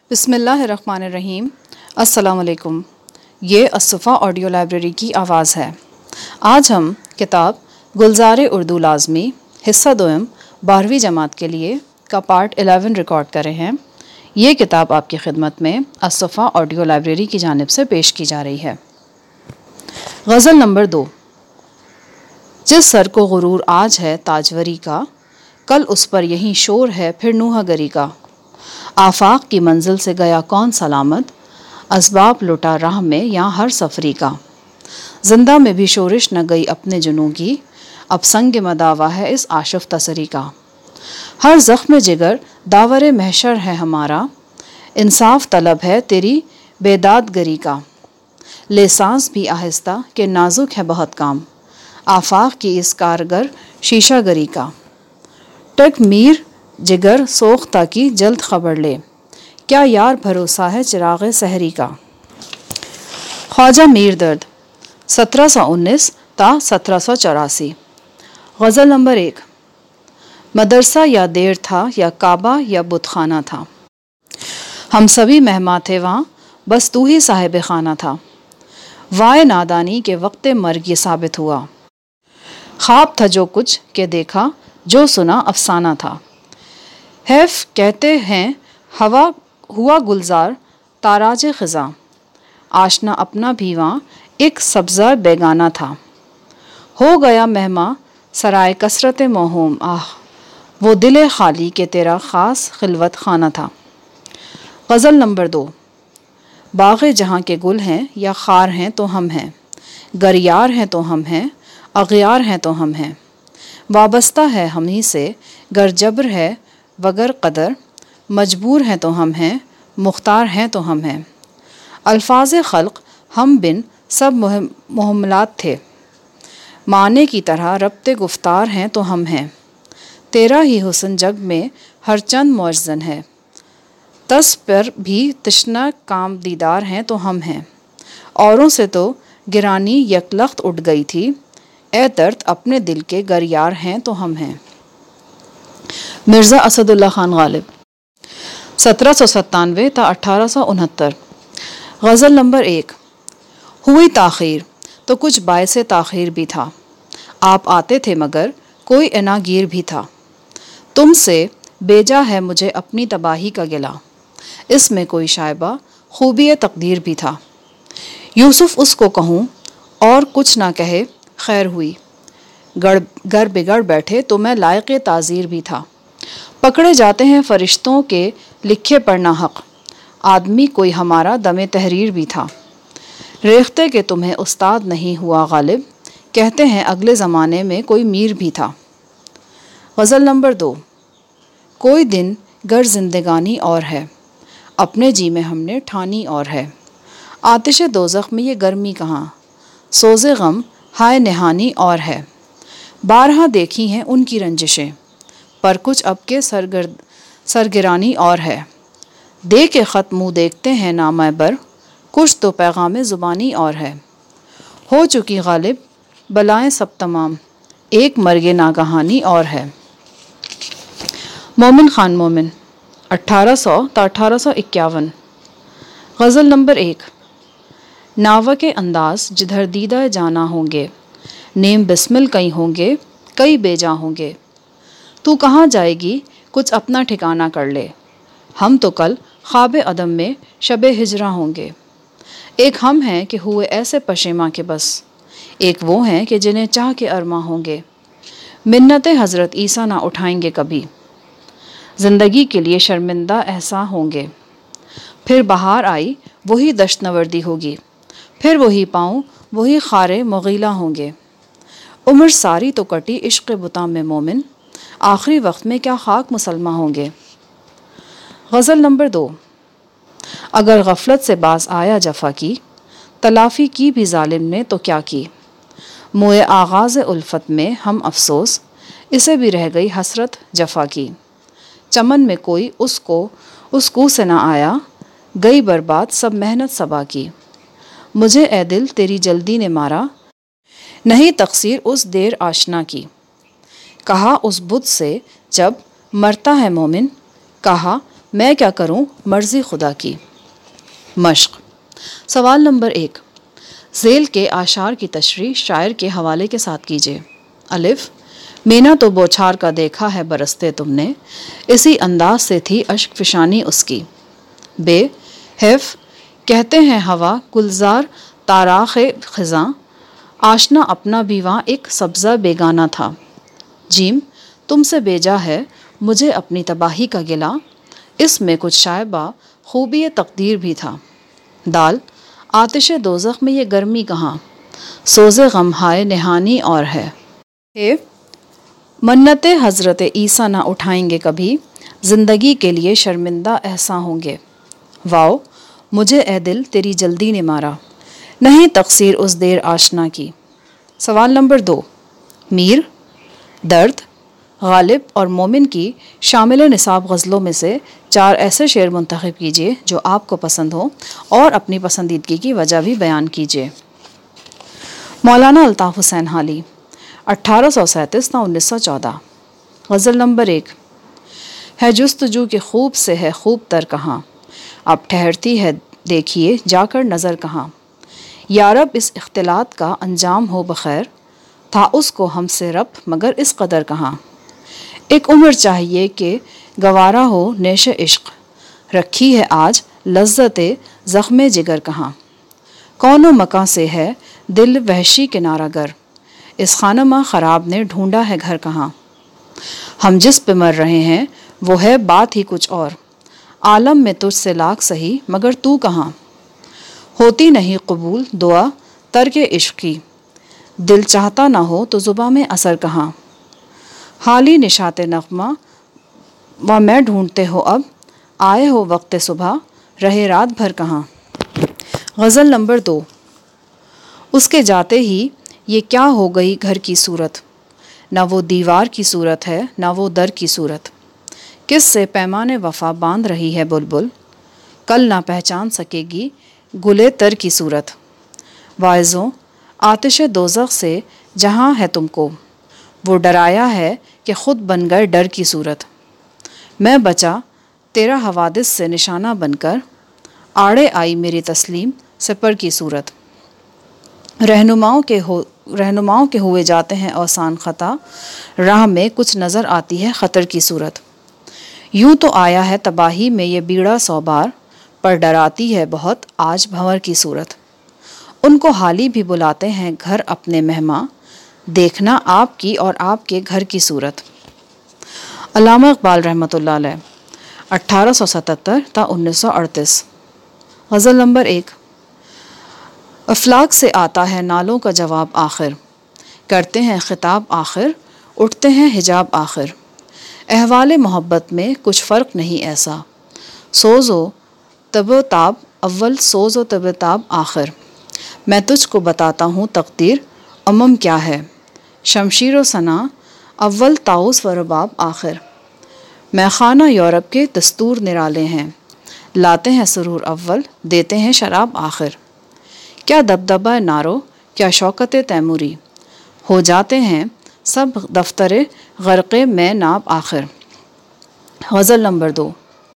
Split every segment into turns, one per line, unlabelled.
بسم اللہ الرحمن الرحیم۔ السلام علیکم۔ یہ الصفا آڈیو لائبریری کی آواز ہے۔ آج ہم کتاب گلزار اردو لازمی حصہ دوم 12ویں جماعت کے لیے کا پارٹ 11 ریکارڈ کر رہے ہیں۔ یہ کتاب آپ کی خدمت میں الصفا آڈیو لائبریری کی جانب سے پیش کی جا رہی ہے۔ غزل نمبر 2۔ جس سر کو غرور آج ہے تاجوری کا، کل اس پر یہی شور ہے پھر نوحہ گری کا۔ آفاق کی منزل سے گیا کون سلامت، اسباب لٹا راہ میں یا ہر سفری کا۔ زندہ میں بھی شورش نہ گئی اپنے جنوں کی، اب سنگ مداوا ہے اس آشف تسری کا۔ ہر زخم جگر داور محشر ہے ہمارا، انصاف طلب ہے تیری بیداد گری کا۔ لے سانس بھی آہستہ کہ نازک ہے بہت کام، آفاق کی اس کارگر شیشہ گری کا۔ ٹک میر جگر سوختہ کی جلد خبر لے، کیا یار بھروسہ ہے چراغ سحری کا۔ خواجہ میر درد 1719 تا 1784۔ غزل نمبر 1۔ مدرسہ یا دیر تھا یا کعبہ یا بت خانہ تھا، ہم سبھی مہماں تھے وہاں، بس تو ہی صاحب خانہ تھا۔ وائے نادانی کے وقت مرگ یہ ثابت ہوا، خواب تھا جو کچھ کہ دیکھا، جو سنا افسانہ تھا۔ حیف کہتے ہیں ہوا گلزار تاراج خزاں، آشنا اپنا بھی وہاں ایک سبزہ بیگانہ تھا۔ ہو گیا مہماں سرائے کثرت موہوم، آہ وہ دل خالی کہ تیرا خاص خلوت خانہ تھا۔ غزل نمبر 2۔ باغ جہاں کے گل ہیں یا خار ہیں تو ہم ہیں، گر یار ہیں تو ہم ہیں، اغیار ہیں تو ہم ہیں۔ وابستہ ہے ہم ہی سے گر جبر ہے وگر قدر، مجبور ہیں تو ہم ہیں، مختار ہیں تو ہم ہیں۔ الفاظ خلق ہم بن سب محملات تھے، معنی کی طرح ربط گفتار ہیں تو ہم ہیں۔ تیرا ہی حسن جگ میں ہر چند معجزن ہے، تس پر بھی تشنہ کام دیدار ہیں تو ہم ہیں۔ اوروں سے تو گرانی یکلخت اٹھ گئی تھی، اے درد اپنے دل کے گر یار ہیں تو ہم ہیں۔ مرزا اسد اللہ خان غالب 1797 تا 1869۔ غزل نمبر 1۔ ہوئی تاخیر تو کچھ باعث تاخیر بھی تھا، آپ آتے تھے مگر کوئی عناگیر بھی تھا۔ تم سے بیجا ہے مجھے اپنی تباہی کا گلہ، اس میں کوئی شائبہ خوبی تقدیر بھی تھا۔ یوسف اس کو کہوں اور کچھ نہ کہے خیر ہوئی، گر بگڑ بیٹھے تو میں لائق تعزیر بھی تھا۔ پکڑے جاتے ہیں فرشتوں کے لکھے پر نہ حق، آدمی کوئی ہمارا دم تحریر بھی تھا۔ ریختہ کہ تمہیں استاد نہیں ہوا غالب، کہتے ہیں اگلے زمانے میں کوئی میر بھی تھا۔ غزل نمبر 2۔ کوئی دن گر زندگانی اور ہے، اپنے جی میں ہم نے ٹھانی اور ہے۔ آتش دوزخ میں یہ گرمی کہاں، سوز غم ہائے نہانی اور ہے۔ بارہا دیکھی ہیں ان کی رنجشیں، پر کچھ اب کے سرگرانی اور ہے۔ دے کے خط منہ دیکھتے ہیں نامہ بر، کچھ تو پیغام زبانی اور ہے۔ ہو چکی غالب بلائیں سب تمام، ایک مرگ ناگہانی اور ہے۔ مومن خان مومن 1800 تا 1851۔ غزل نمبر 1۔ ناوا کے انداز جدھر دیدہ جانا ہوں گے، نیم بسمل کئی ہوں گے کئی بے جا ہوں گے۔ تو کہاں جائے گی کچھ اپنا ٹھکانہ کر لے، ہم تو کل خواب عدم میں شب ہجراں ہوں گے۔ ایک ہم ہیں کہ ہوئے ایسے پشیماں کہ بس، ایک وہ ہیں کہ جنہیں چاہ کے ارماں ہوں گے۔ منت حضرت عیسیٰ نہ اٹھائیں گے کبھی، زندگی کے لیے شرمندہ احساں ہوں گے۔ پھر بہار آئی وہی دشت نوردی ہوگی، پھر وہی پاؤں وہی خارے مغیلہ ہوں گے۔ عمر ساری تو کٹی عشق بتاں میں مومن، آخری وقت میں کیا خاک مسلمہ ہوں گے۔ غزل نمبر 2۔ اگر غفلت سے باز آیا جفا کی، تلافی کی بھی ظالم نے تو کیا کی۔ موئے آغاز الفت میں ہم افسوس، اسے بھی رہ گئی حسرت جفا کی۔ چمن میں کوئی اس کو سے نہ آیا، گئی برباد سب محنت صبا کی۔ مجھے اے دل تیری جلدی نے مارا، نہیں تقصیر اس دیر آشنا کی۔ کہا اس بت سے جب مرتا ہے مومن، کہا میں کیا کروں مرضی خدا کی۔ مشق۔ سوال نمبر 1، ذیل کے اعشار کی تشریح شاعر کے حوالے کے ساتھ کیجیے۔ الف، مینا تو بوچھار کا دیکھا ہے برستے تم نے، اسی انداز سے تھی اشک فشانی اس کی۔ بے، حیف، کہتے ہیں ہوا گلزار تاراخ خزاں، آشنا اپنا بھی وہاں ایک سبزہ بیگانہ تھا۔ جیم، تم سے بیجا ہے مجھے اپنی تباہی کا گلہ، اس میں کچھ شائبہ خوبی تقدیر بھی تھا۔ دال، آتش دوزخ میں یہ گرمی کہاں، سوز غم ہائے نہانی اور ہے۔ منت حضرت عیسیٰ نہ اٹھائیں گے کبھی، زندگی کے لیے شرمندہ احساں ہوں گے۔ واؤ، مجھے اے دل تیری جلدی نے مارا، نہیں تقصیر اس دیر آشنا کی۔ سوال نمبر 2، میر، درد، غالب اور مومن کی شامل نصاب غزلوں میں سے 4 ایسے شعر منتخب کیجیے جو آپ کو پسند ہوں اور اپنی پسندیدگی کی وجہ بھی بیان کیجیے۔ مولانا الطاف حسین حالی، 1837 تا 1914۔ غزل نمبر 1، ہے جستجو کہ خوب سے ہے خوب تر کہاں، اب ٹھہرتی ہے دیکھیے جا کر نظر کہاں، یارب اس اختلاط کا انجام ہو بخیر، تھا اس کو ہم سے ربط مگر اس قدر کہاں، ایک عمر چاہیے کہ گوارا ہو نیش عشق، رکھی ہے آج لذت زخم جگر کہاں، کون و مکاں سے ہے دل وحشی کنارہ گر، اس خانمہ خراب نے ڈھونڈا ہے گھر کہاں، ہم جس پہ مر رہے ہیں وہ ہے بات ہی کچھ اور، عالم میں تجھ سے لاکھ سہی مگر تو کہاں، ہوتی نہیں قبول دعا ترک عشق کی، دل چاہتا نہ ہو تو زباں میں اثر کہاں، حالی نشاط نغمہ و میں ڈھونڈتے ہو اب، آئے ہو وقت صبح رہے رات بھر کہاں۔ غزل نمبر 2، اس کے جاتے ہی یہ کیا ہو گئی گھر کی صورت، نہ وہ دیوار کی صورت ہے نہ وہ در کی صورت، کس سے پیمان وفا باندھ رہی ہے بلبل، کل نہ پہچان سکے گی گلے تر کی صورت، واعظوں آتش دوزخ سے جہاں ہے تم کو، وہ ڈرایا ہے کہ خود بن گئے ڈر کی صورت، میں بچا تیرا حوادث سے نشانہ بن کر، آڑے آئی میری تسلیم سپر کی صورت، رہنماؤں کے ہوئے جاتے ہیں آسان خطا، راہ میں کچھ نظر آتی ہے خطر کی صورت، یوں تو آیا ہے تباہی میں یہ بیڑا 100 بار، پر ڈراتی ہے بہت آج بھنور کی صورت، ان کو حالی بھی بلاتے ہیں گھر اپنے مہماں، دیکھنا آپ کی اور آپ کے گھر کی صورت۔ علامہ اقبال رحمۃ اللہ علیہ، 1877 تا 1938۔ غزل نمبر 1، افلاک سے آتا ہے نالوں کا جواب آخر، کرتے ہیں خطاب آخر اٹھتے ہیں حجاب آخر، احوال محبت میں کچھ فرق نہیں ایسا، سوز و تب و تاب اول سوز و تب و تاب آخر، میں تجھ کو بتاتا ہوں تقدیر امم کیا ہے، شمشیر و ثنا اول طاؤس و رباب آخر، میں خانہ یورپ کے دستور نرالے ہیں، لاتے ہیں سرور اول دیتے ہیں شراب آخر، کیا دبدبہ نارو کیا شوکت تیموری، ہو جاتے ہیں سب دفتر غرق میں ناب آخر۔ غزل نمبر 2،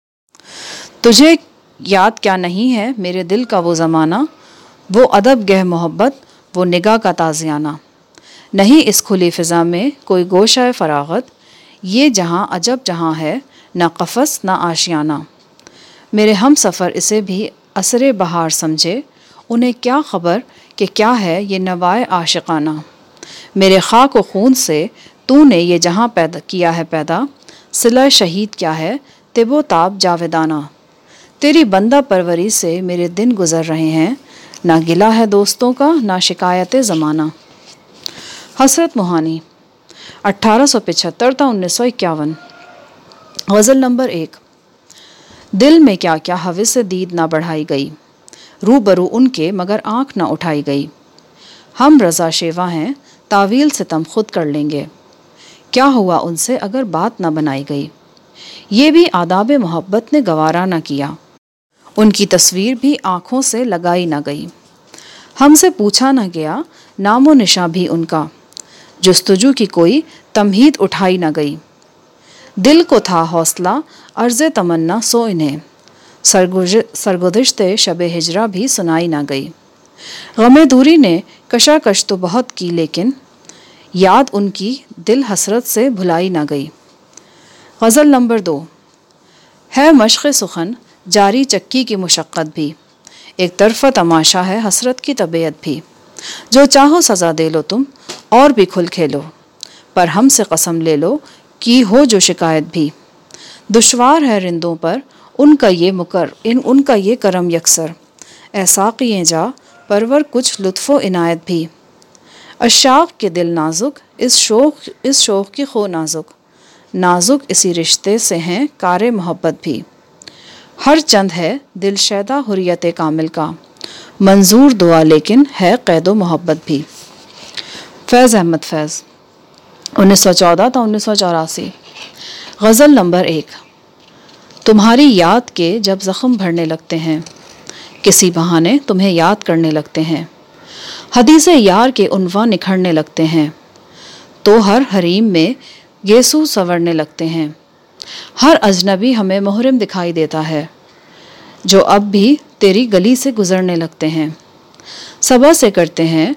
تجھے یاد کیا نہیں ہے میرے دل کا وہ زمانہ، وہ ادب گہ محبت وہ نگاہ کا تازیانہ، نہیں اس کھلی فضا میں کوئی گوشہ فراغت، یہ جہاں عجب جہاں ہے نہ قفس نہ آشیانہ، میرے ہم سفر اسے بھی عصر بہار سمجھے، انہیں کیا خبر کہ کیا ہے یہ نوائے عاشقانہ، میرے خاک و خون سے تو نے یہ جہاں پیدا کیا ہے پیدا، صلہ شہید کیا ہے طب و تاب جاویدانہ، تیری بندہ پروری سے میرے دن گزر رہے ہیں، نہ گلہ ہے دوستوں کا نہ شکایت زمانہ۔ حسرت موہانی، 1875 تا 1951۔ غزل نمبر 1، دل میں کیا کیا ہوس دید نہ بڑھائی گئی، روبرو ان کے مگر آنکھ نہ اٹھائی گئی، ہم رضا شیوا ہیں تاویل ستم خود کر لیں گے، کیا ہوا ان سے اگر بات نہ بنائی گئی، یہ بھی آداب محبت نے گوارا نہ کیا، ان کی تصویر بھی آنکھوں سے لگائی نہ گئی، ہم سے پوچھا نہ گیا نام و نشاں بھی ان کا، جستجو کی کوئی تمہید اٹھائی نہ گئی، دل کو تھا حوصلہ अर्ज़ तमन्ना सो इन्हें, सरगुज़िश्ते शब हिजरा भी सुनाई ना गई। गमे दूरी ने कशाकश तो बहुत की, लेकिन याद उनकी दिल हसरत से भुलाई ना गई। गज़ल नंबर 2। है मश्क़ सुखन जारी चक्की की मुशक्क़त भी, एक तरफ़ा तमाशा है हसरत की तबीयत भी। जो चाहो सज़ा दे लो तुम और भी खुल खेलो, पर हमसे कसम ले लो की हो जो शिकायत भी। दुश्वार है रिंदों पर उनका ये करम यकसर, ए साक़िए जा परवर कुछ लुत्फ़ो इनायत भी। अशाक़ के दिल नाजुक इस शौक़ की खो नाजुक, नाजुक इसी रिश्ते से हैं कारे मोहब्बत भी। हर चंद है दिल शैदा हुर्रियत कामिल का, मंजूर दुआ लेकिन है क़ैदो मोहब्बत भी। फैज़ अहमद फैज़ 1914 था 1984। गज़ल नंबर 1। तुम्हारी याद के जब ज़ख्म भरने लगते हैं, किसी बहाने तुम्हें याद करने लगते हैं। हदीसे यार के उन्वा निखरने लगते हैं, तो हर हरीम में गेसू संवरने लगते हैं। हर अजनबी हमें मुहरिम दिखाई देता है, जो अब भी तेरी गली से गुज़रने लगते हैं। सबा से करते हैं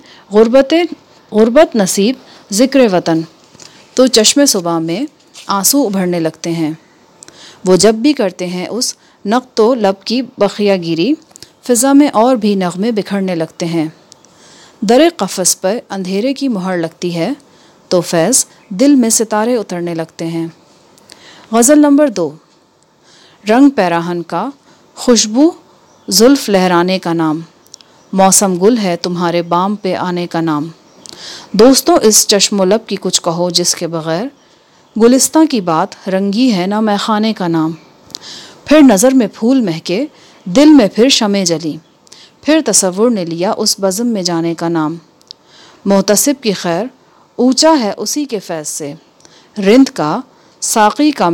गुर्बत नसीब ज़िक्र वतन, तो चश्मे सुबह में आंसू उभरने लगते हैं। वो जब भी करते हैं उस नक्तो लब की बखिया गिरी, फ़िज़ा में और भी नग़मे बिखरने लगते हैं। दरे क़फ़स पर अंधेरे की मुहर लगती है, तो फैज़ दिल में सितारे उतरने लगते हैं। गज़ल नंबर 2। रंग पैराहन का खुशबू जुल्फ़ लहराने का नाम, मौसम गुल है तुम्हारे बाम पे आने का नाम। दोस्तों इस चश्मोलब की कुछ कहो जिसके बग़ैर, गुलिस्तां की बात रंगी है ना मैखाने का नाम। फिर नज़र में फूल महके दिल में फिर शमे जली, फिर तसव्वुर ने लिया उस बज़म में जाने का नाम। मोहतसिब की खैर ऊंचा है उसी के फैज़ से, रिंद का साक़ी का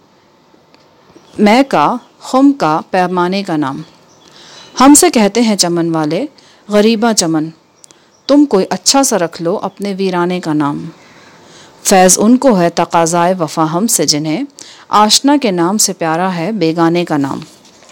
मैं का खुम का पैमाने का नाम। हमसे कहते हैं चमन वाले गरीबा चमन, तुम कोई अच्छा सा रख लो अपने वीराने का नाम। फैज़ उनको है तक़ाज़ाए वफ़ा हमसे जिन्हें आशना के नाम से प्यारा है बेगाने का नाम।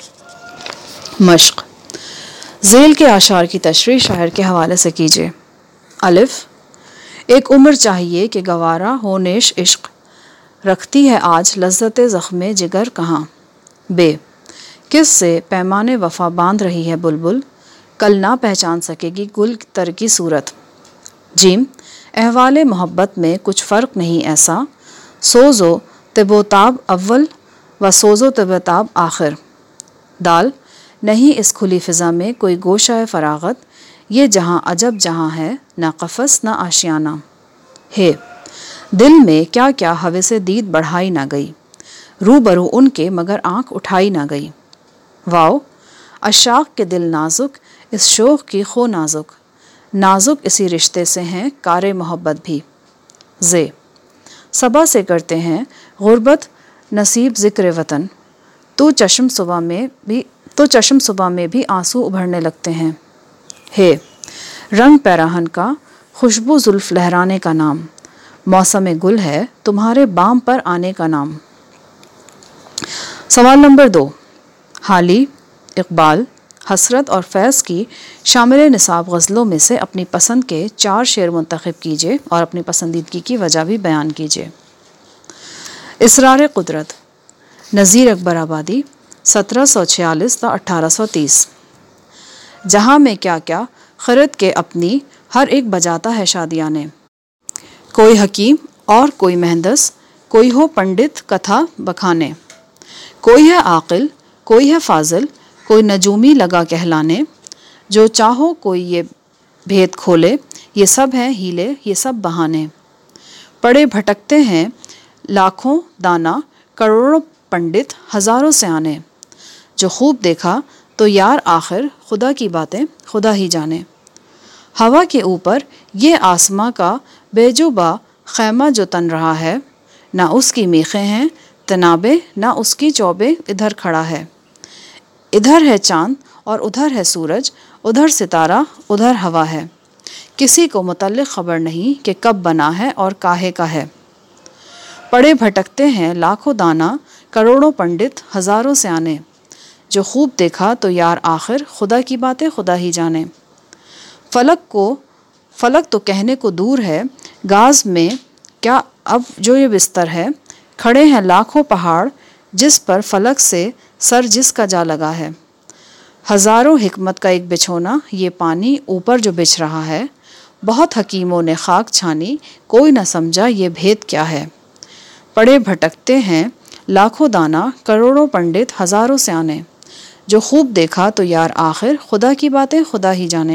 मश्क ज़ेल के आशार की तशरीह शायर के हवाले से कीजिए। अलिफ, एक उम्र चाहिए कि गवारा हो नेश इश्क, रखती है आज लज़्ज़त ज़ख्मे जिगर कहाँ। बे, किस से पैमाने वफ़ा बांध रही है बुलबुल, कल ना पहचान सकेगी गुल तर की सूरत। जीम, अहवाले मोहब्बत में कुछ फ़र्क नहीं ऐसा, सोज़ो तबोताब अव्वल व सोज़ो तबोताब आखिर। दाल, नहीं इस खुली फ़िज़ा में कोई गोशाए फ़राग़त, ये जहाँ अजब जहाँ है ना क़फ़स ना आशियाना। हे, दिल में क्या क्या हवसे दीद बढ़ाई ना गई, रूबरू उनके मगर आँख उठाई ना गई। वाओ, अशाक़ के दिल नाजुक इस शौक़ की खो नाजुक, नाजुक इसी रिश्ते से हैं कारे मोहब्बत भी। ज़े, सबा से करते हैं गुर्बत नसीब ज़िक्र वतन, तो चश्म सुबह में भी आंसू उभरने लगते हैं। हे, रंग पैराहन का खुशबू जुल्फ़ लहराने का नाम, मौसम गुल है तुम्हारे बाम पर आने का नाम। सवाल नंबर 2। हाली, इक़बाल, हसरत और फैज़ की शामिल निसाब गज़लों में से अपनी पसंद के 4 शेर मुंतखब कीजिए और अपनी पसंदीदगी की वजह भी बयान कीजिए। इसरार कुदरत, नज़ीर अकबर आबादी 1746 ता 1830। जहाँ में क्या क्या खरीद के अपनी हर एक बजाता है शादियाने, कोई हकीम और कोई महंदस, कोई हो पंडित कथा बखाने। कोई है आकिल, कोई है फाजिल, कोई नजूमी लगा कहलाने, जो चाहो कोई ये भेद खोले, ये सब हैं हीले ये सब बहाने। पड़े भटकते हैं लाखों दाना, करोड़ों पंडित हज़ारों सयाने, जो खूब देखा तो यार आखिर खुदा की बातें खुदा ही जाने। हवा के ऊपर ये आसमां का बेजुबा खैमा जो तन रहा है, ना उसकी मीखें हैं तनाबे ना उसकी चौबे, इधर खड़ा है। इधर है चाँद और उधर है सूरज, उधर सितारा उधर हवा है, किसी को मुतल्लिक़ ख़बर नहीं कि कब बना है और काहे का है। पड़े भटकते हैं लाखों दाना, کروڑوں پنڈت ہزاروں سیانے، جو خوب دیکھا تو یار آخر خدا کی باتیں خدا ہی جانے۔ فلک تو کہنے کو دور ہے، گاز میں کیا اب جو یہ بستر ہے، کھڑے ہیں لاکھوں پہاڑ جس پر فلک سے سر جس کا جا لگا ہے۔ ہزاروں حکمت کا ایک بچھونا، یہ پانی اوپر جو بچھ رہا ہے، بہت حکیموں نے خاک چھانی، کوئی نہ سمجھا یہ بھید کیا ہے۔ پڑے بھٹکتے ہیں لاکھوں دانا، کروڑوں پنڈت ہزاروں سیانے، جو خوب دیکھا تو یار آخر خدا کی باتیں خدا ہی جانے۔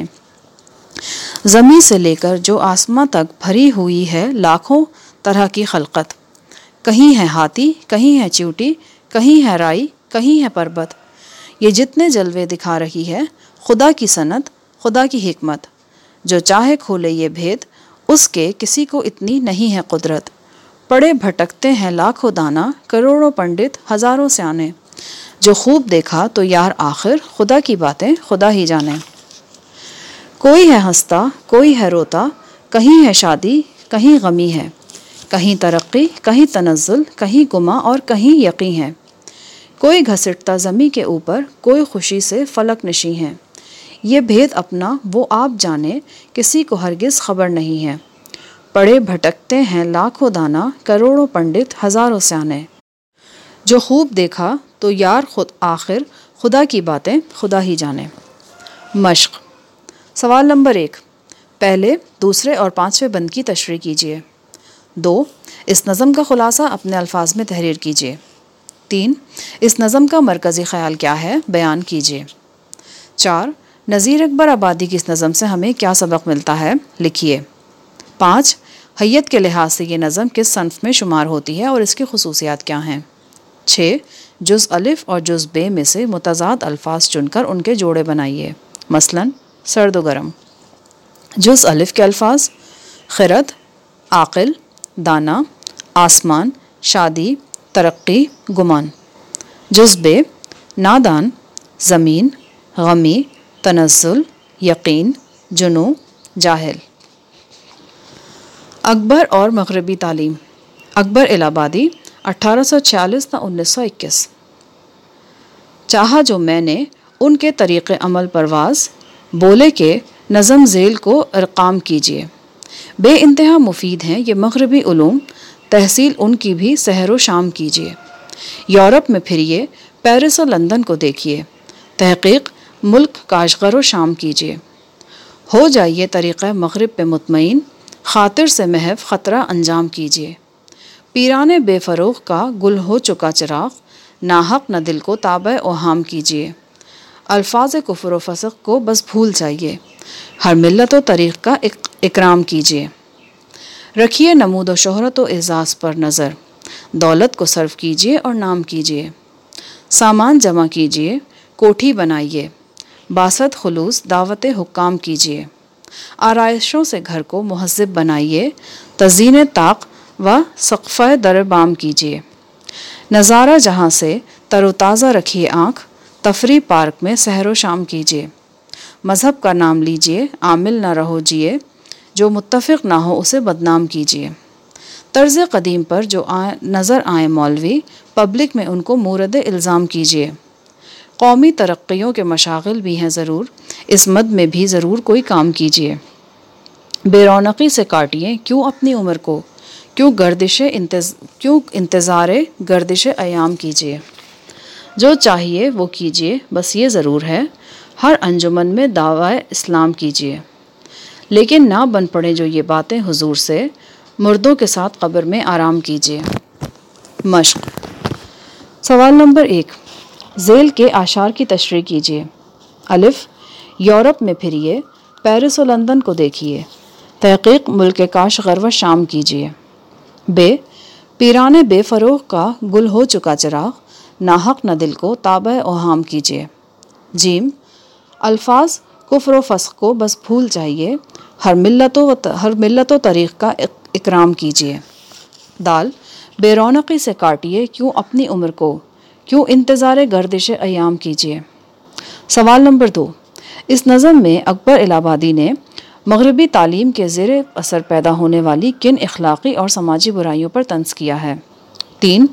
زمیں سے لے کر جو آسماں تک بھری ہوئی ہے لاکھوں طرح کی خلقت، کہیں ہے ہاتھی، کہیں ہے چیوٹی، کہیں ہے رائی، کہیں ہے پربت، یہ جتنے جلوے دکھا رہی ہے خدا کی صنعت، خدا کی حکمت، جو چاہے کھولے یہ بھید، اس کے کسی کو اتنی نہیں ہے قدرت۔ پڑے بھٹکتے ہیں لاکھوں دانا، کروڑوں پنڈت ہزاروں سیانے، جو خوب دیکھا تو یار آخر خدا کی باتیں خدا ہی جانے۔ کوئی ہے ہنستا، کوئی ہے روتا، کہیں ہے شادی، کہیں غمی ہے، کہیں ترقی، کہیں تنزل، کہیں گما اور کہیں یقین ہے۔ کوئی گھسٹتا زمیں کے اوپر، کوئی خوشی سے فلک نشیں ہے، یہ بھید اپنا وہ آپ جانے، کسی کو ہرگز خبر نہیں ہے۔ پڑے بھٹکتے ہیں لاکھوں دانا، کروڑوں پنڈت ہزاروں سیانے، جو خوب دیکھا تو یار آخر خدا کی باتیں خدا ہی جانے۔ مشق۔ سوال نمبر 1، پہلے، دوسرے اور پانچویں بند کی تشریح کیجیے۔ 2، اس نظم کا خلاصہ اپنے الفاظ میں تحریر کیجیے۔ 3، اس نظم کا مرکزی خیال کیا ہے، بیان کیجیے۔ 4، نذیر اکبر آبادی کی اس نظم سے ہمیں کیا سبق ملتا ہے، لکھیے۔ 5، حیت کے لحاظ سے یہ نظم کس صنف میں شمار ہوتی ہے اور اس کی خصوصیات کیا ہیں۔ 6، جز الف اور جز بے میں سے متضاد الفاظ چن کر ان کے جوڑے بنائیے، مثلاً سرد و گرم۔ جز الف کے الفاظ: خرد، عاقل، دانا، آسمان، شادی، ترقی، گمان۔ جز بے: نادان، زمین، غمی، تنزل، یقین، جنوں، جاہل۔ اکبر اور مغربی تعلیم۔ اکبر الہ آبادی 1846 تا 1921۔ چاہا جو میں نے ان کے طریق عمل پرواز، بولے کہ نظم ذیل کو ارقام کیجیے۔ بے انتہا مفید ہیں یہ مغربی علوم، تحصیل ان کی بھی سحر و شام کیجیے۔ یورپ میں پھریے، پیرس و لندن کو دیکھیے، تحقیق ملک کاشغر و شام کیجیے۔ ہو جائیے طریقہ مغرب پہ مطمئن، خاطر سے محو خطرہ انجام کیجیے۔ پیرانے بے فروغ کا گل ہو چکا چراغ، ناحق نہ دل کو تابع اوہام کیجیے۔ الفاظ کفر و فسق کو بس بھول جائیے، ہر ملت و طریق کا اکرام کیجیے۔ رکھیے نمود و شہرت و اعزاز پر نظر، دولت کو صرف کیجیے اور نام کیجیے۔ سامان جمع کیجیے، کوٹھی بنائیے، باسط خلوص دعوت حکام کیجیے۔ آرائشوں سے گھر کو مہذب بنائیے، تزئین طاق و سقفہ در بام کیجیے۔ نظارہ جہاں سے تر و تازہ رکھیے آنکھ، تفریح پارک میں سحر و شام کیجیے۔ مذہب کا نام لیجیے، عامل نہ رہو جیے، جو متفق نہ ہو اسے بدنام کیجیے۔ طرز قدیم پر جو نظر آئیں مولوی، پبلک میں ان کو مورد الزام کیجیے۔ قومی ترقیوں کے مشاغل بھی ہیں ضرور، اس مد میں بھی ضرور کوئی کام کیجیے۔ بے رونقی سے کاٹیے کیوں اپنی عمر کو، کیوں انتظار گردش ایام کیجیے۔ جو چاہیے وہ کیجیے، بس یہ ضرور ہے، ہر انجمن میں دعویٰ اسلام کیجیے۔ لیکن نہ بن پڑے جو یہ باتیں حضور سے، مردوں کے ساتھ قبر میں آرام کیجیے۔ مشق۔ سوال نمبر 1، ذیل کے اشعار کی تشریح کیجیے۔ الف، یورپ میں پھریے، پیرس و لندن کو دیکھیے، تحقیق ملک کاشغر و شام کیجیے۔ بے، پیرانے بے فروغ کا گل ہو چکا چراغ، ناحق نہ دل کو تابع اوہام کیجیے۔ جیم، الفاظ کفر و فسق کو بس بھول جائیے، ہر ملت و طریق کا اکرام کیجیے۔ دال، بے رونقی سے کاٹیے کیوں اپنی عمر کو، کیوں انتظار گردش ایام کیجیے۔ سوال نمبر 2، اس نظم میں اکبر الہ آبادی نے مغربی تعلیم کے زیر اثر پیدا ہونے والی کن اخلاقی اور سماجی برائیوں پر طنز کیا ہے۔ 3،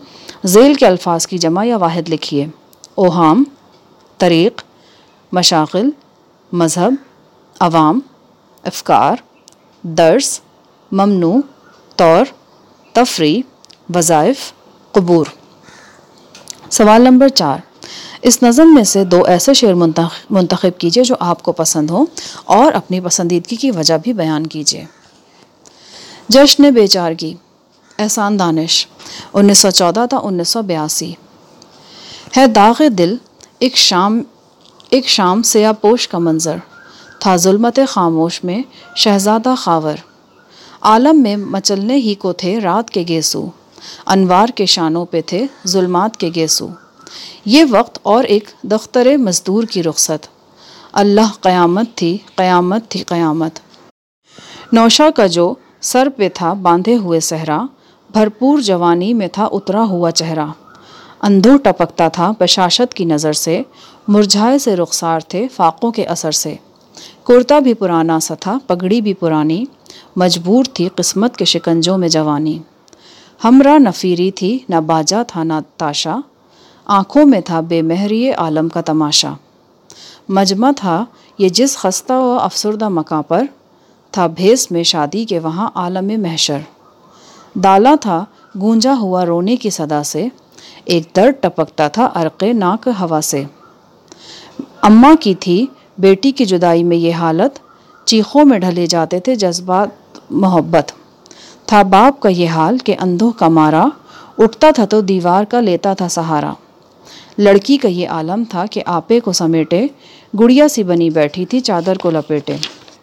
ذیل کے الفاظ کی جمع یا واحد لکھیے: اوہام، طریق، مشاغل، مذہب، عوام، افکار، درس، ممنوع، طور، تفریح، وظائف، قبور۔ سوال نمبر 4، اس نظم میں سے 2 ایسے شعر منتخب کیجیے جو آپ کو پسند ہوں اور اپنی پسندیدگی کی وجہ بھی بیان کیجیے۔ جشن بے چارگی، احسان دانش، 1914 تا 1982۔ ہے داغ دل ایک شام سیاہ پوش کا منظر، تھا ظلمت خاموش میں شہزادہ خاور، عالم میں مچلنے ہی کو تھے رات کے گیسو، انوار کے شانوں پہ تھے ظلمات کے گیسو، یہ وقت اور ایک دختر مزدور کی رخصت، اللہ قیامت تھی قیامت تھی قیامت، نوشہ کا جو سر پہ تھا باندھے ہوئے صحرا، بھرپور جوانی میں تھا اترا ہوا چہرہ، اندھو ٹپکتا تھا بشاشت کی نظر سے، مرجھائے سے رخسار تھے فاقوں کے اثر سے، کرتا بھی پرانا سا تھا پگڑی بھی پرانی، مجبور تھی قسمت کے شکنجوں میں جوانی، ہمراہ نفیری تھی نہ باجا تھا نہ تاشا، آنکھوں میں تھا بے مہری عالم کا تماشا، مجمع تھا یہ جس خستہ و افسردہ مکاں پر، تھا بھیس میں شادی کے وہاں عالم محشر، دالا تھا گونجا ہوا رونے کی صدا سے، ایک درد ٹپکتا تھا عرق ناک ہوا سے، اماں کی تھی بیٹی کی جدائی میں یہ حالت، چیخوں میں ڈھلے جاتے تھے جذبات محبت، تھا باپ کا یہ حال کہ اندھوں کا مارا، اٹھتا تھا تو دیوار کا لیتا تھا سہارا، لڑکی کا یہ عالم تھا کہ آپے کو سمیٹے، گڑیا سی بنی بیٹھی تھی چادر کو لپیٹے،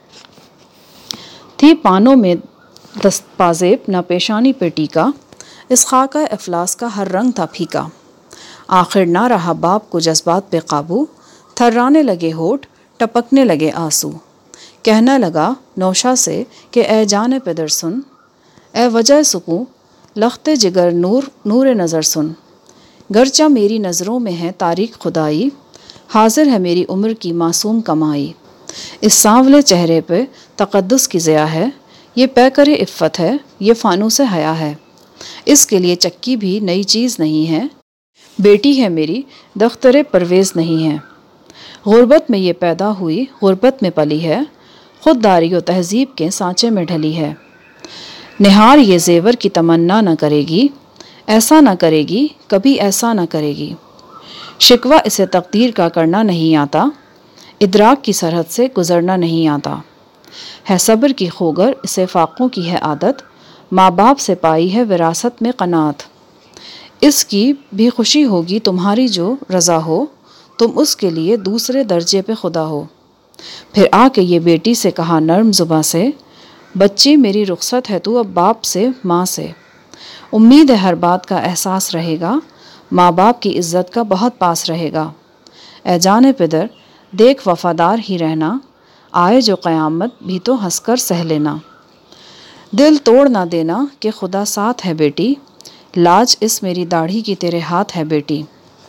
تھی پانوں میں دست پازیب نہ پیشانی پہ ٹیکا، اس خاکہ افلاس کا ہر رنگ تھا پھیکا، آخر نہ رہا باپ کو جذبات پہ قابو، تھرانے لگے ہونٹ ٹپکنے لگے آنسو، کہنا لگا نوشہ سے کہ اے جان پدر سن، اے وجہ سکوں لخت جگر نور نظر سن، گرچہ میری نظروں میں ہے تاریک خدائی، حاضر ہے میری عمر کی معصوم کمائی، اس سانولے چہرے پہ تقدس کی ضیا ہے، یہ پیکر عفت ہے، یہ فانوس حیا ہے، اس کے لیے چکی بھی نئی چیز نہیں ہے، بیٹی ہے میری دختر پرویز نہیں ہے، غربت میں یہ پیدا ہوئی غربت میں پلی ہے، خودداری و تہذیب کے سانچے میں ڈھلی ہے، نہار یہ زیور کی تمنا نہ کرے گی، ایسا نہ کرے گی کبھی ایسا نہ کرے گی، شکوہ اسے تقدیر کا کرنا نہیں آتا، ادراک کی سرحد سے گزرنا نہیں آتا، ہے صبر کی خوگر اسے فاقوں کی ہے عادت، ماں باپ سے پائی ہے وراثت میں قناعت، اس کی بھی خوشی ہوگی تمہاری جو رضا ہو، تم اس کے لیے دوسرے درجے پہ خدا ہو، پھر آ کے یہ بیٹی سے کہا نرم زباں سے، بچی میری رخصت ہے تو اب باپ سے ماں سے، امید ہے ہر بات کا احساس رہے گا، ماں باپ کی عزت کا بہت پاس رہے گا، اے جان پدر دیکھ وفادار ہی رہنا، آئے جو قیامت بھی تو ہنس کر سہ لینا، دل توڑ نہ دینا کہ خدا ساتھ ہے بیٹی، لاج اس میری داڑھی کی تیرے ہاتھ ہے بیٹی۔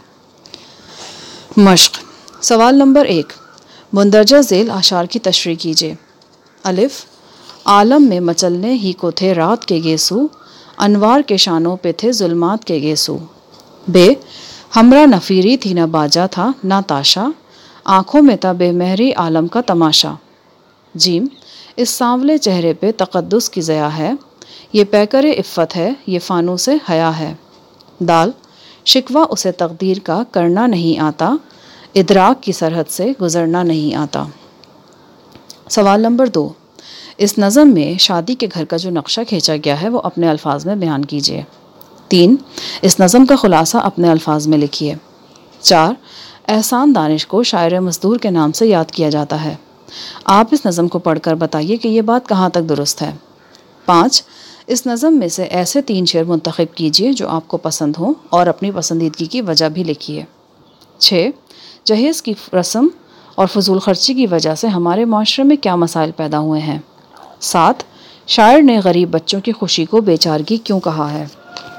مشق، سوال نمبر 1، مندرجہ ذیل اشعار کی تشریح کیجیے۔ الف، عالم میں مچلنے ہی کو تھے رات کے گیسو، انوار کے شانوں پہ تھے ظلمات کے گیسو۔ ب، ہمراہ نفیری تھی نہ باجا تھا نہ تاشا، آنکھوں میں تھا بے مہری عالم کا تماشا۔ جیم، اس سانولے چہرے پہ تقدس کی ضیا ہے، یہ پیکر عفت ہے، یہ فانوس حیا ہے۔ دال، شکوہ اسے تقدیر کا کرنا نہیں آتا، ادراک کی سرحد سے گزرنا نہیں آتا۔ سوال نمبر 2، اس نظم میں شادی کے گھر کا جو نقشہ کھینچا گیا ہے وہ اپنے الفاظ میں بیان کیجیے۔ 3، اس نظم کا خلاصہ اپنے الفاظ میں لکھیے۔ 4، احسان دانش کو شاعر مزدور کے نام سے یاد کیا جاتا ہے، آپ اس نظم کو پڑھ کر بتائیے کہ یہ بات کہاں تک درست ہے۔ 5، اس نظم میں سے ایسے 3 شعر منتخب کیجیے جو آپ کو پسند ہوں اور اپنی پسندیدگی کی وجہ بھی لکھیے۔ 6، جہیز کی رسم اور فضول خرچی کی وجہ سے ہمارے معاشرے میں کیا مسائل پیدا ہوئے ہیں۔ 7، شاعر نے غریب بچوں کی خوشی کو بے چارگی کیوں کہا ہے۔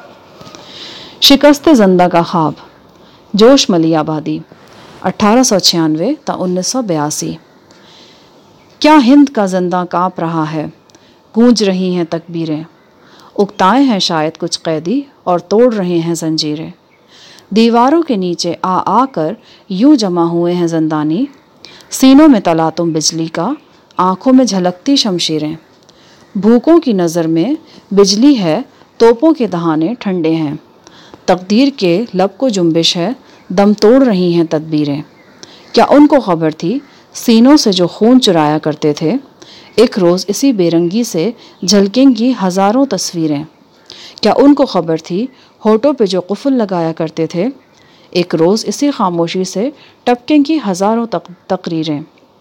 شکست زندہ کا خواب، جوش ملی آبادی، 1896 تا 1982۔ کیا ہند کا زندہ کانپ رہا ہے، گونج رہی ہیں تکبیریں، اکتائے ہیں شاید کچھ قیدی اور توڑ رہے ہیں زنجیریں، دیواروں کے نیچے آ آ کر یوں جمع ہوئے ہیں زندانی، سینوں میں تلاطم بجلی کا، آنکھوں میں جھلکتی شمشیریں، بھوکوں کی نظر میں بجلی ہے، توپوں کے دہانے ٹھنڈے ہیں، تقدیر کے لب کو جنبش ہے، دم توڑ رہی ہیں تدبیریں۔ کیا ان کو خبر تھی سینوں سے جو خون چرایا کرتے تھے، ایک روز اسی بے رنگی سے جھلکیں گی ہزاروں تصویریں؟ کیا ان کو خبر تھی ہونٹوں پہ جو قفل لگایا کرتے تھے، ایک روز اسی خاموشی سے ٹپکیں گی ہزاروں تقریریں؟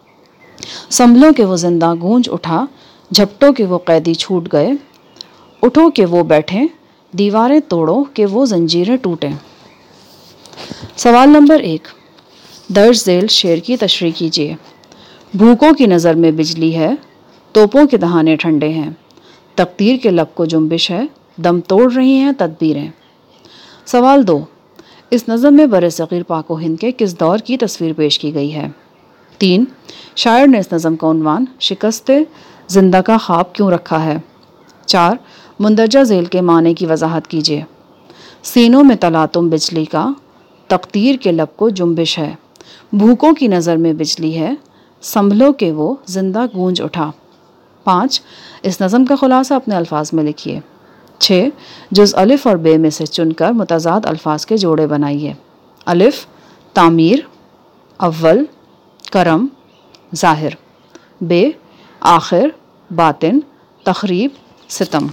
سنبھلو کہ وہ زندہ گونج اٹھا، جھپٹوں کے وہ قیدی چھوٹ گئے، اٹھو کہ وہ بیٹھیں، دیواریں توڑو کہ وہ زنجیریں ٹوٹیں۔ سوال نمبر 1، درج ذیل شعر کی تشریح کیجیے۔ بھوکوں کی نظر میں بجلی ہے، توپوں کے دہانے ٹھنڈے ہیں، تقدیر کے لب کو جنبش ہے، دم توڑ رہی ہیں تدبیریں۔ سوال 2، اس نظم میں برصغیر پاک و ہند کے کس دور کی تصویر پیش کی گئی ہے؟ 3، شاعر نے اس نظم کا عنوان شکست زندہ کا خواب کیوں رکھا ہے؟ 4، مندرجہ ذیل کے معنی کی وضاحت کیجیے۔ سینوں میں تلاطم بجلی کا، تقدیر کے لب کو جنبش ہے، بھوکوں کی نظر میں بجلی ہے، سنبھلو کہ وہ زندہ گونج اٹھا۔ 5، اس نظم کا خلاصہ اپنے الفاظ میں لکھیے۔ 6، جز الف اور بے میں سے چن کر متضاد الفاظ کے جوڑے بنائیے۔ الف، تعمیر، اول، کرم، ظاہر، بے، آخر، باطن، تخریب، ستم۔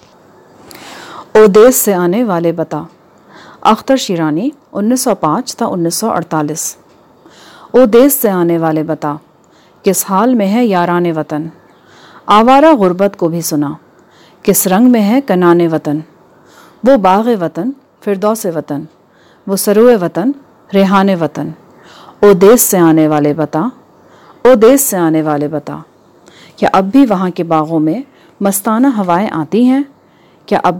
او دیس سے آنے والے بتا، اختر شیرانی 1905 تا 1948۔ او دیس سے آنے والے بتا، کس حال میں ہے یاران وطن، آوارہ غربت کو بھی سنا، کس رنگ میں ہے کنان وطن، وہ باغ وطن فردوس وطن، وہ سروِ وطن ریحان وطن۔ او دیس سے آنے والے بتا، او دیس سے آنے والے بتا، کیا اب بھی وہاں کے باغوں میں مستانہ ہوائیں آتی ہیں؟ کیا اب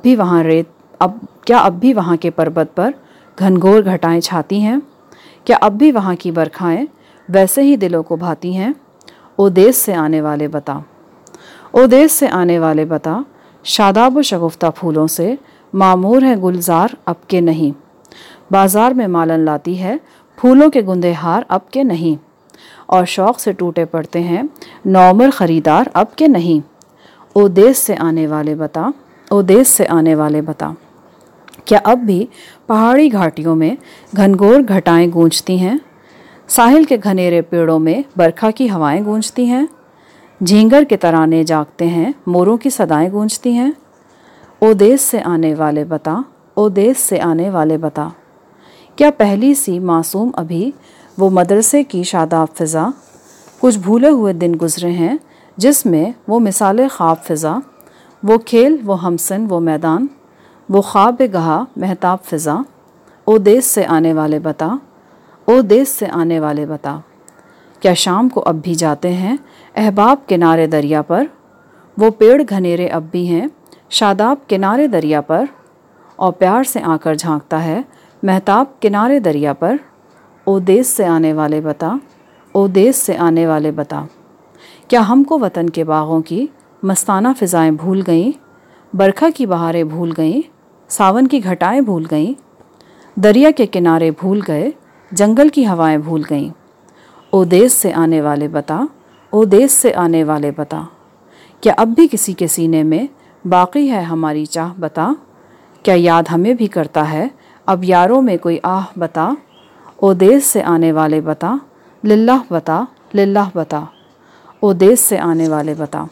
بھی وہاں کے پربت پر گھنگھور گھٹائیں چھاتی ہیں؟ کیا اب بھی وہاں کی برکھائیں ویسے ہی دلوں کو بھاتی ہیں؟ او دیس سے آنے والے بتا، او دیس سے آنے والے بتا، شاداب و شگفتہ پھولوں سے معمور ہے گلزار اب کے نہیں، بازار میں مالن لاتی ہے پھولوں کے گندے ہار اب کے نہیں، اور شوق سے ٹوٹے پڑتے ہیں نومر خریدار اب کے نہیں۔ او دیس سے آنے والے بتا، او دیس سے آنے والے بتا، کیا اب بھی پہاڑی گھاٹیوں میں گھنگھور گھٹائیں گونجتی ہیں؟ ساحل کے گھنیرے پیڑوں میں برکھا کی ہوائیں گونجتی ہیں؟ جھینگر کے ترانے جاگتے ہیں، موروں کی صدائیں گونجتی ہیں؟ او دیس سے آنے والے بتا، او دیس سے آنے والے بتا، کیا پہلی سی معصوم ابھی وہ مدرسے کی شاداب فضا، کچھ بھولے ہوئے دن گزرے ہیں جس میں وہ مثال خواب فضا، وہ کھیل، وہ ہمسن، وہ میدان، وہ خواب گہا مہتاب فضا۔ او دیس سے آنے والے بتا، او دیس سے آنے والے بتا، کیا شام کو اب بھی جاتے ہیں احباب کنارے دریا پر، وہ پیڑ گھنیرے اب بھی ہیں شاداب کنارے دریا پر، اور پیار سے آ کر جھانکتا ہے مہتاب کنارے دریا پر۔ او دیس سے آنے والے بتا، او دیس سے آنے والے بتا، کیا ہم کو وطن کے باغوں کی مستانہ فضائیں بھول گئیں، برکھا کی بہاریں بھول گئیں، ساون کی گھٹائیں بھول گئیں، دریا کے کنارے بھول گئے، جنگل کی ہوائیں بھول گئیں۔ او دیس سے آنے والے بتا، او دیس سے آنے والے بتا، کیا اب بھی کسی کے سینے میں باقی ہے ہماری چاہ بتا، کیا یاد ہمیں بھی کرتا ہے اب یاروں میں کوئی آہ بتا۔ او دیس سے آنے والے بتا، للہ بتا، للہ بتا، او دیس سے آنے والے بتا۔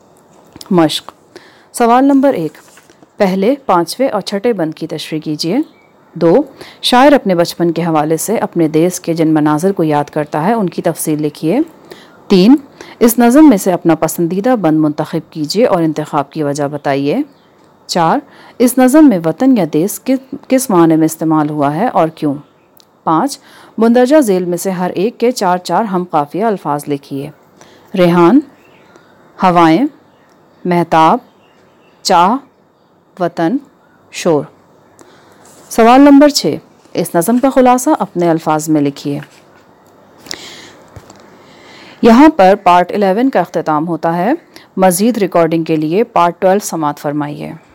مشق۔ سوال نمبر 1، پہلے، پانچویں اور چھٹے بند کی تشریح کیجیے۔ 2، شاعر اپنے بچپن کے حوالے سے اپنے دیس کے جن مناظر کو یاد کرتا ہے ان کی تفصیل لکھیے۔ 3، اس نظم میں سے اپنا پسندیدہ بند منتخب کیجیے اور انتخاب کی وجہ بتائیے۔ 4، اس نظم میں وطن یا دیس کس معنی میں استعمال ہوا ہے اور کیوں؟ 5، مندرجہ ذیل میں سے ہر ایک کے 4 ہم قافیہ الفاظ لکھیے۔ ریحان، ہوائیں، مہتاب، چاہ، وطن، شور۔ سوال نمبر 6، اس نظم کا خلاصہ اپنے الفاظ میں لکھیے۔ یہاں پر پارٹ 11 کا اختتام ہوتا ہے۔ مزید ریکارڈنگ کے لیے پارٹ 12 سماعت فرمائیے۔